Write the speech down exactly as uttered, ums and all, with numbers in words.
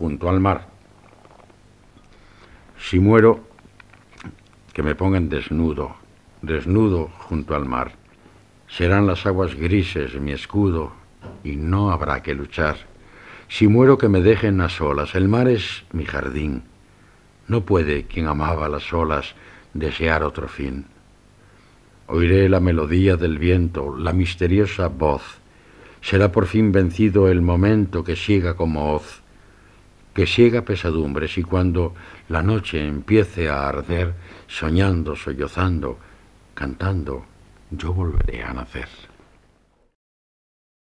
junto al mar. Si muero, que me pongan desnudo, desnudo junto al mar. Serán las aguas grises mi escudo y no habrá que luchar. Si muero, que me dejen a solas, el mar es mi jardín. No puede quien amaba las olas desear otro fin. Oiré la melodía del viento, la misteriosa voz. Será por fin vencido el momento que ciega como hoz, que ciega pesadumbres, y cuando la noche empiece a arder, soñando, sollozando, cantando, yo volveré a nacer.